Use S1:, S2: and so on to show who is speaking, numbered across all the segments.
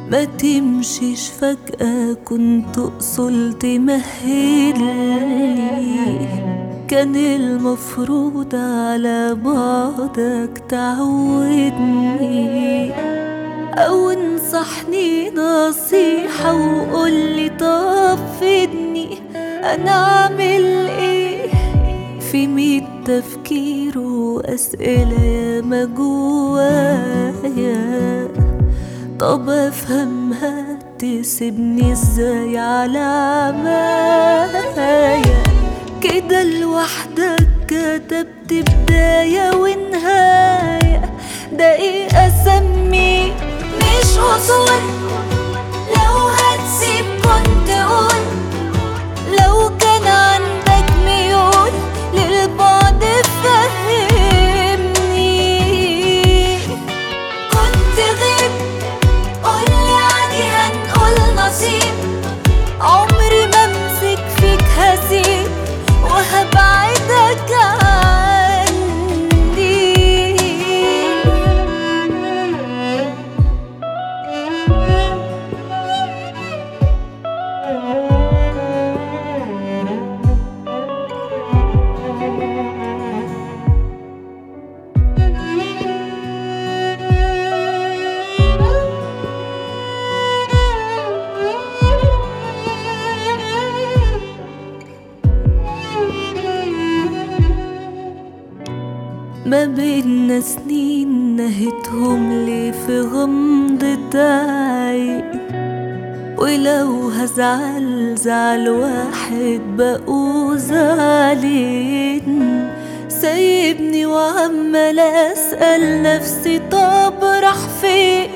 S1: ما تمشيش فجأة، كنت أصل تمهلي. كان المفروض على بعدك تعودني، أو انصحني نصيحة وقولي طب فدني أنا أعمل إيه. في 100 تفكير وأسئلة ياما جوايا، طب أفهمها تسيبني إزاي على عمايا. كده لوحدك كتبت بداية ونهاية، ده إيه أسميه مش أصول. لو هتسيب كنت قول، لو كان عندك ميول للبعد فهمني. كنت غيب قولي عادي هنقول نصيب، عمري ما امسك فيك هسيب وهبعدك عني. ما بينا سنين نهيتهم ليه في غمضة عين، ولو هزعل زعل واحد بقوا زعلين. سايبني وعمال أسأل نفسي طب راح فين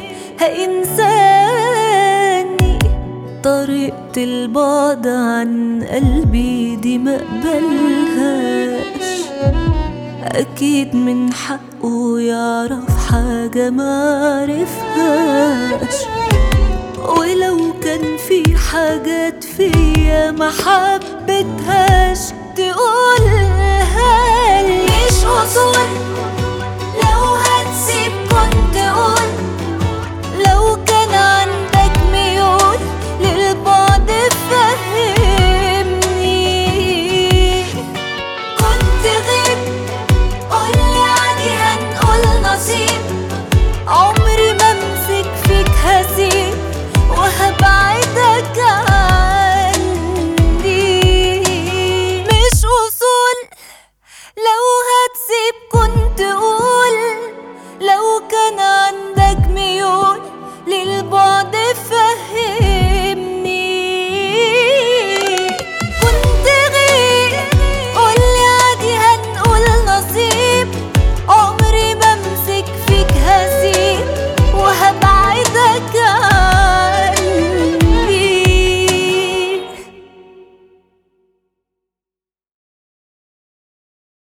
S1: هينساني. طريقة البعد عن قلبي دي مقبلهاش، أكيد من حقه يعرف حاجة معرفهاش. ولو كان في حاجات فيا ما حبتهاش تقولها لي. مش أصول